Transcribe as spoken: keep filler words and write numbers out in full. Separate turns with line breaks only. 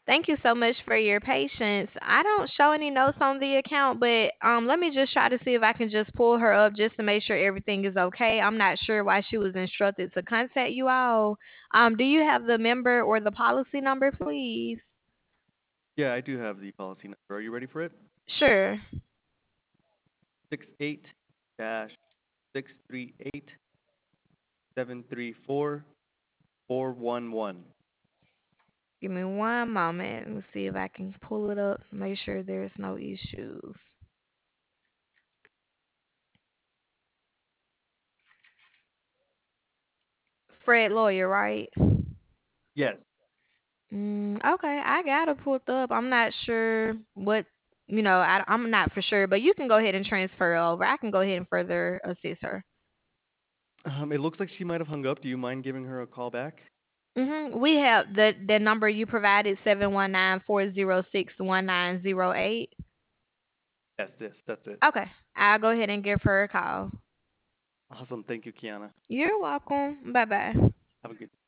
Thank you so much for your patience. I don't show any notes on the account, but um, let me just try to see if I can just pull her up just to make sure everything is okay. I'm not sure why she was instructed to contact you all. Um, do you have the member or the policy number, please?
Yeah, I do have the policy number. Are you ready for it?
Sure.
Six eight dash six three eight seven three four four one one.
Give me one moment. Let me see if I can pull it up. Make sure there's no issues. Fred Lawyer, right?
Yes.
Mm, okay, I got it pulled up. I'm not sure what, you know, I, I'm not for sure, but you can go ahead and transfer over. I can go ahead and further assist her.
Um, it looks like she might have hung up. Do you mind giving her a call back?
Mm-hmm. We have the the number you provided, seven one nine four zero six one nine zero eight.
Yes, yes, that's it.
Okay, I'll go ahead and give her a call.
Awesome. Thank you, Kiana.
You're welcome. Bye bye.
Have a good